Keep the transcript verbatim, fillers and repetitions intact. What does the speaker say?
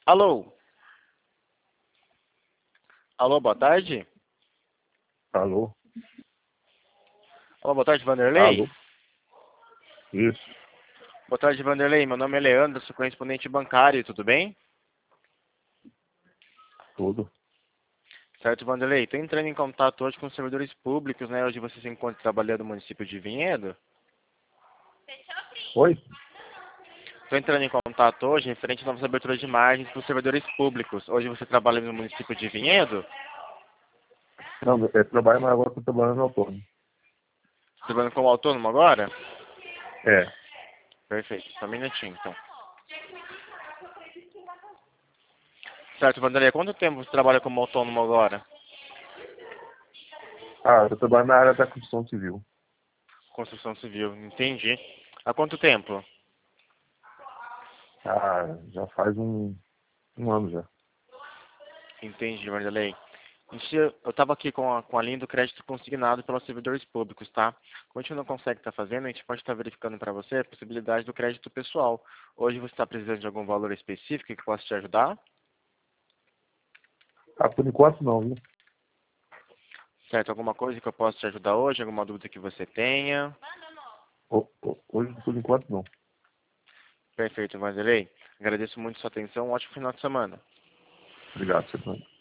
Alô? Alô, boa tarde? Alô? Alô, boa tarde, Vanderlei? Alô? Isso, Boa tarde, Vanderlei. Meu nome é Leandro, sou correspondente bancário, tudo bem? tudo. Certo, Vanderlei. Estou entrando em contato hoje com os servidores públicos, né? Hoje você se encontra trabalhando no município de Vinhedo. Oi? Estou entrando em contato hoje referente a novas aberturas de margens para os servidores públicos. Hoje você trabalha no município de Vinhedo? Não, é trabalho, mas agora estou trabalhando autônomo. Trabalhando como autônomo agora? É. Perfeito. Só um minutinho, então. Certo, Vanderlei. Há quanto tempo você trabalha como autônomo agora? Ah, eu trabalho na área da construção civil. Construção civil. Entendi. Há quanto tempo? Ah, já faz um, um ano já. Entendi, Vanderlei. Em si, eu estava aqui com a, com a linha do crédito consignado pelos servidores públicos, tá? Como a gente não consegue estar fazendo, a gente pode estar verificando para você a possibilidade do crédito pessoal. Hoje você está precisando de algum valor específico que possa te ajudar? Ah, por enquanto não, viu? Certo? Alguma coisa que eu possa te ajudar hoje? Alguma dúvida que você tenha? Ho- ho- Hoje, por enquanto, não. Perfeito, Vanderlei. Agradeço muito sua atenção. Um ótimo final de semana. Obrigado, você também.